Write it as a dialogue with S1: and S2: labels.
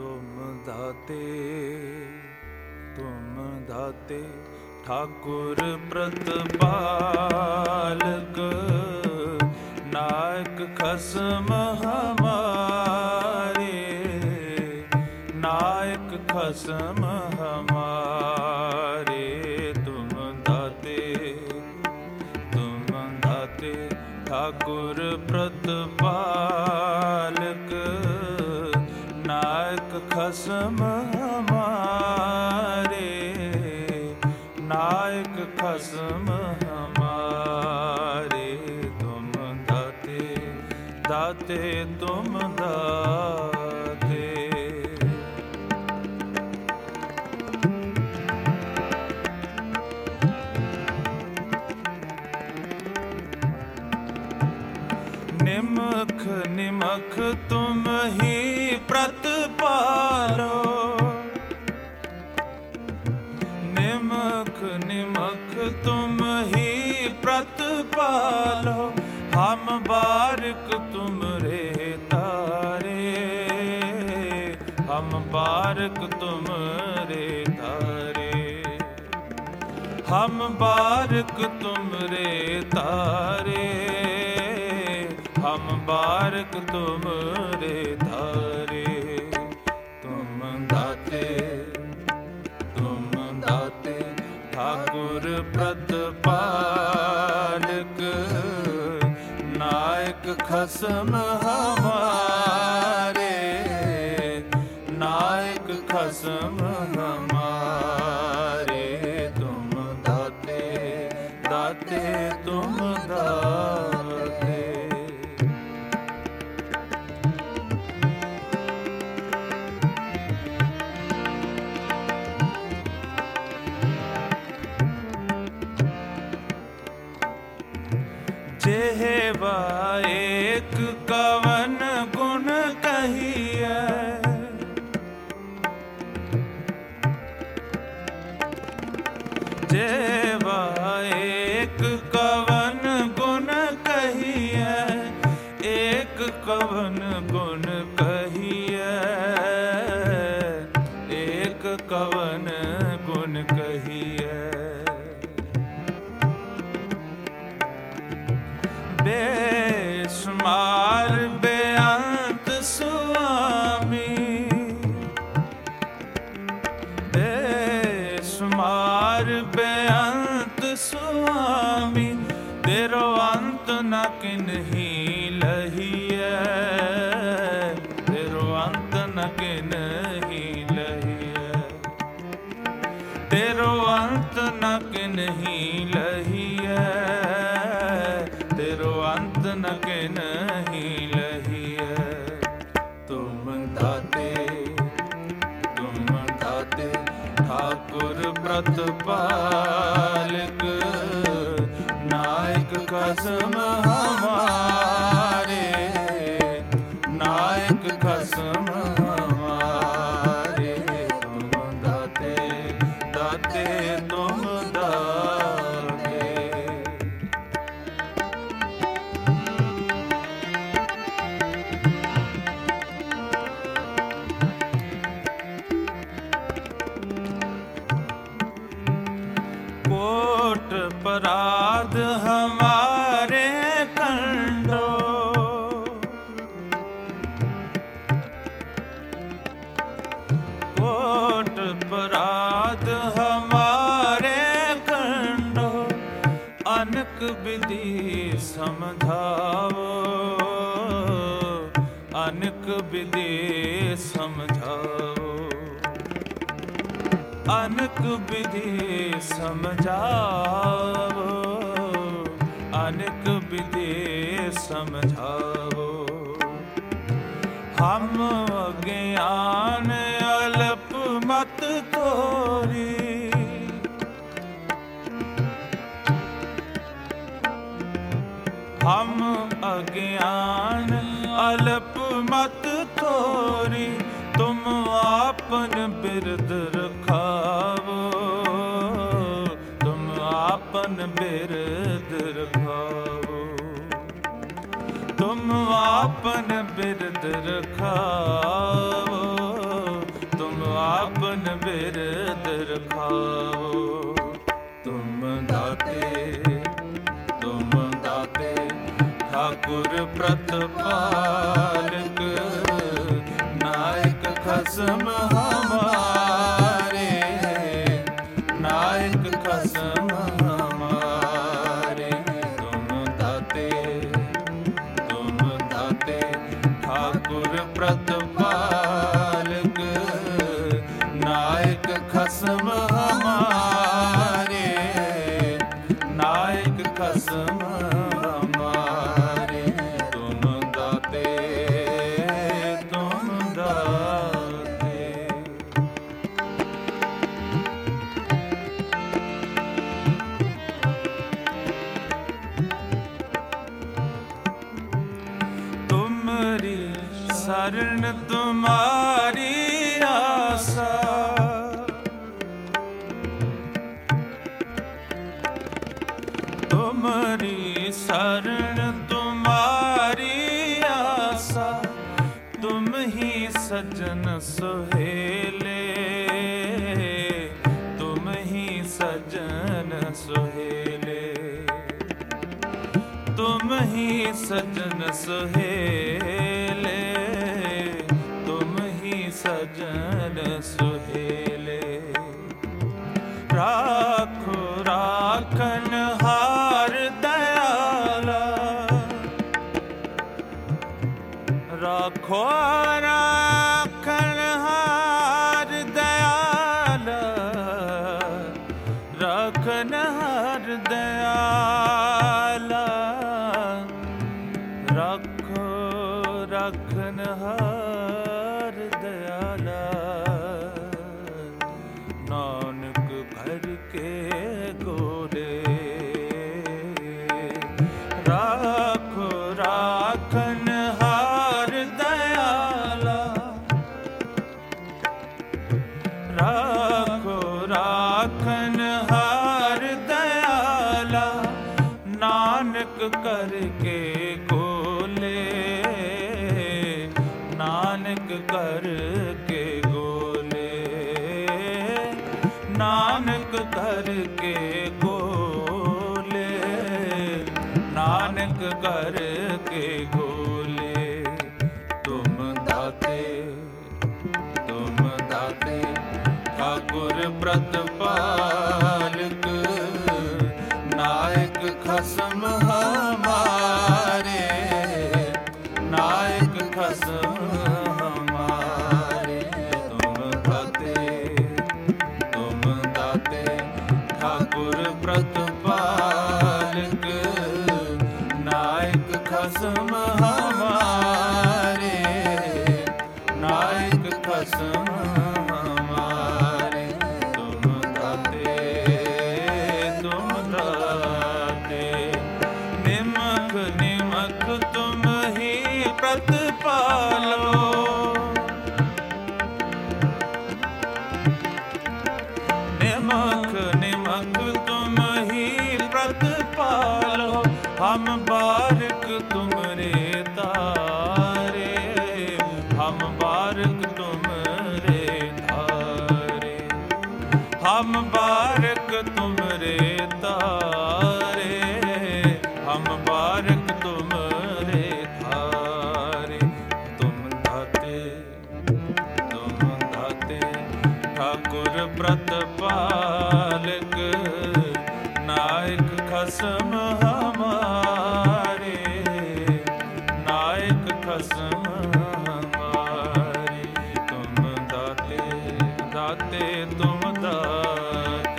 S1: तुम दाते ठाकुर प्रतिपालक, नायक खसम हमारे, नायक खसम हमारे। तुम दाते ठाकुर प्रतिपालक, नायक खसम हमारे, नायक खसम हमारे। तुम दाते तुम दाते। निमख निमख तुम ही प्रतिपालो, निमख निमख तुम ही प्रतिपालो। हम बारिक तुमरे तारे, हम बारिक तुमरे तारे, हम बारिक तुमरे तारे, हम बारिक तुमरे तारे। तुम दाते ठाकुर प्रतिपालक, नायक खसम हमारे, नायक खसम हमारे। तुम दाते तुम दाते। जेहवा एक कवन गुण कहिए, जेहवा एक कवन गुण कहिए, एक कवन गुण कहिए, एक कवन गुण कहिए। बेशुमार बेअंत स्वामी, बेशुमार बेअंत स्वामी। तेरो अंत न किन्ही लहिए, तेरो अंत न किन्ही लहिए, तेरो अंत न किन्ही लहिए, तेरो अंत न किन्ही लहिए। तुम दाते ठाकुर प्रतिपालक, नायक खसम हमारे, नायक खसम हमारे। तुम दाते तुम दाते। कोट पराध हमारे कंडो, कोट पराध हमारे कंडो। अनक विधि समझाओ, अनक विधि समझाओ, अनक विधि समझाओ, अनक विधि समझाओ। हम अज्ञान अल्प मत तोरी, हम अज्ञान अल्प मत तोरी। तुम आपन बिरद रखावो, तुम आपन बिरद रखावो, तुम आपन बिरद रखावो, बिरद रखाओ। तुम दाते ठाकुर प्रतिपालक, नायक खसम हमारे, नायक खसम हमारे। तुम दाते ठाकुर प्रतिपालक, नायक खसम हमारे, नायक खसम हमारे। तुम दाते तुमरी शरण तुम्हारी आशा, तुम्हारी शरण तुम्हारी आशा। तुम ही सजन सुहेले, तुम ही सजन सुहेले, तुम ही सजन सुहेले, तुम ही सजन सुहेले। राखो राखन हार दयाला, राखो राखन हार दयाला, राखन हार दयाला, राखो राखन हार दयाला। नानक घर के गोरे, राखो राखन हार दयाला, राखो राखन हार दयाला। नानक करके गोले, नानक करके गोले, नानक करके गोले, नानक करके गोले। तुम दाते ठाकुर प्रतिपालक, नायक खसम हमारे, नायक खसम हमारे। तुम दाते ठाकुर प्रतिपालक, नायक खसम हमारे, नायक खसम हमारे। तुम दाते निमक निमक तुम ही प्रतिपालो, निमक निमक तुम ही प्रतिपालो। हम बारक तुमरे तारे, हम बारक तुमरे तारे, हम बारक तुमरे तारे, हम बारक तुमरे तारे। तुम दाते ठाकुर प्रतिपालक, नायक खसम हमारे, नायक खसम हमारे। तुम दाते तुम दाते